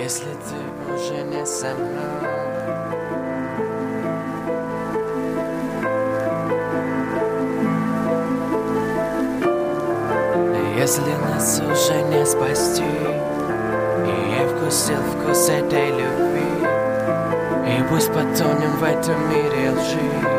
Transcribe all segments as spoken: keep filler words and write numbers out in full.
если ты уже не со мной. Если нас уже не спасти, и я вкусил вкус этой любви, и пусть потонем в этом мире лжи.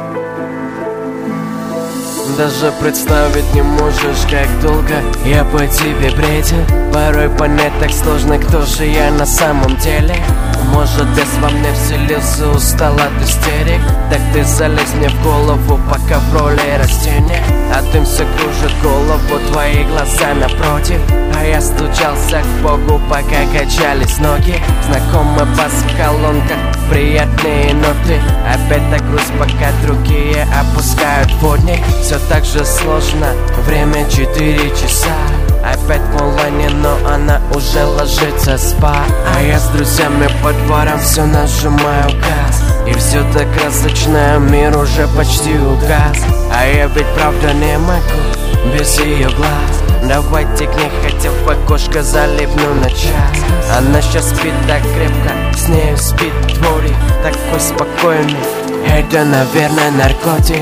Даже представить не можешь, как долго я по тебе бредил. Порой понять так сложно, кто же я на самом деле. Может, бес во мне вселился, устал от истерик. Так ты залезь мне в голову, пока в роли растения. А дым все кружит голову, твои глаза напротив. А я стучался к Богу, пока качались ноги. Знакомый бас в колонках, приятные ноты. Опять так грусть, пока другие опускают водник. Все так же сложно, время четыре часа. Опять в онлайне, но она уже ложится спать. А я с друзьями по дворам все нажимаю газ. И все так красочно, мир уже почти угас. А я ведь правда не могу без ее глаз. Давайте к ней хотя в окошко залипну на час. Она сейчас спит так крепко, с нею спит дворик. Такой спокойный, это, наверное, наркотик.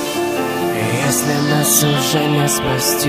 И если нас уже не спасти,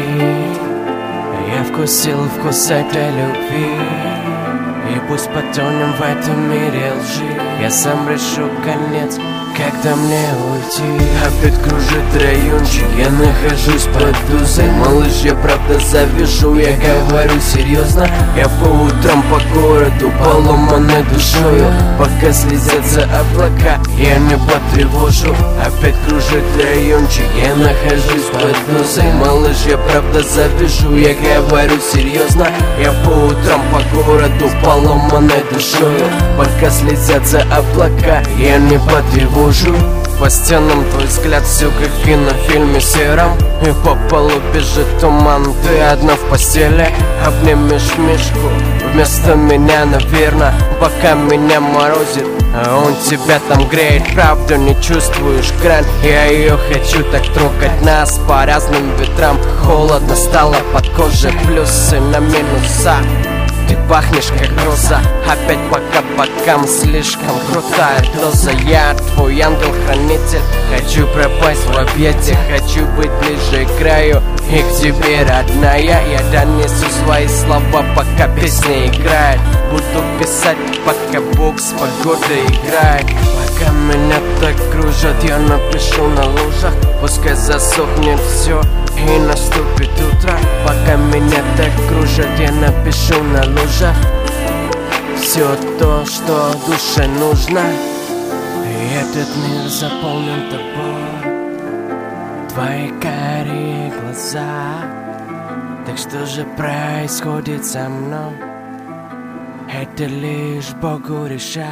я вкусил вкус этой любви, и пусть потонем в этом мире лжи. Я сам решу конец, когда мне уйти. Опять кружит райончик, я нахожусь под дузой. Малыш, я правда завяжу, я говорю серьезно. Я по утрам по городу поломанной душою. Пока слезятся облака, я не потревожу. Опять кружит райончик, я нахожусь под дузой. Малыш, я правда завяжу, я говорю серьезно. Я по утрам по городу поломанной душою. Пока слезятся облака, я не потревожу. По стенам твой взгляд все как в кинофильме сером. И по полу бежит туман, ты одна в постели. Обнимешь мишку вместо меня, наверное, пока меня морозит, а он тебя там греет. Правда не чувствуешь грань, я ее хочу так трогать. Нас по разным ветрам, холодно стало под кожей. Плюсы на минусах. Ты пахнешь как роза, опять по кабакам. Слишком крутая доза. Я твой ангел-хранитель. Хочу пропасть в объятиях, хочу быть ближе к краю. И к тебе, родная, я донесу свои слова, пока песня играет. Буду писать, пока Бог с погодой играет. Пока меня так кружат, я напишу на лужах. Пускай засохнет все и наступит утро. Пока меня так кружат, я напишу на лужах все то, что душе нужно. И этот мир заполнен тобой, твои карие глаза. Так что же происходит со мной? Это лишь Богу решать.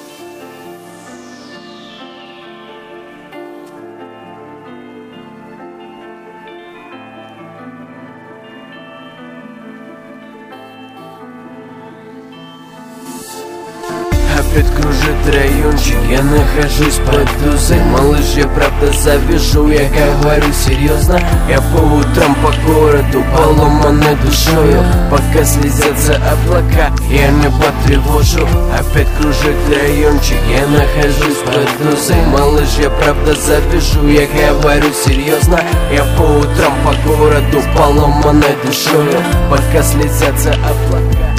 Опять кружит райончик, я нахожусь под дузой. Малыш, я правда завяжу, я говорю серьезно. Я по утрам по городу поломанной душою. Пока слезятся облака, я не потревожу. Опять кружит райончик, я нахожусь под дузой. Малыш, я правда завяжу, я говорю серьезно. Я по утрам по городу поломанной душою. Пока слезятся облака.